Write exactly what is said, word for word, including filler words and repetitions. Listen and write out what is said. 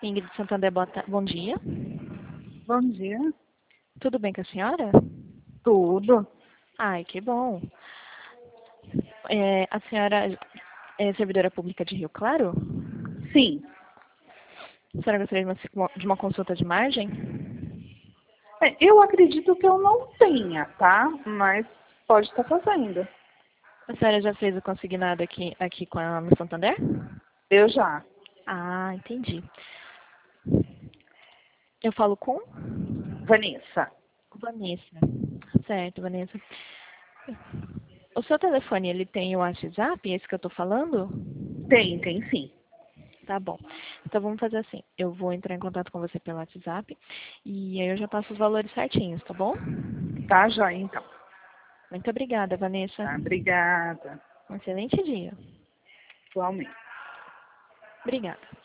Ingrid Santander, boa ta- bom dia. Bom dia. Tudo bem com a senhora? Tudo? Ai, que bom. É, a senhora é servidora pública de Rio Claro? Sim. A senhora gostaria de uma, de uma consulta de margem? É, eu acredito que eu não tenha, tá? Mas pode estar fazendo. A senhora já fez o consignado aqui, aqui com a Miss Santander? Eu já. Ah, entendi. Eu falo com Vanessa. Vanessa. Certo, Vanessa. O seu telefone, ele tem o WhatsApp, esse que eu tô falando? Tem, tem sim. Tá bom. Então vamos fazer assim. Eu vou entrar em contato com você pelo WhatsApp e aí eu já passo os valores certinhos, tá bom? Tá, joia, então. Muito obrigada, Vanessa. Tá, obrigada. Um excelente dia. Igualmente. Obrigada.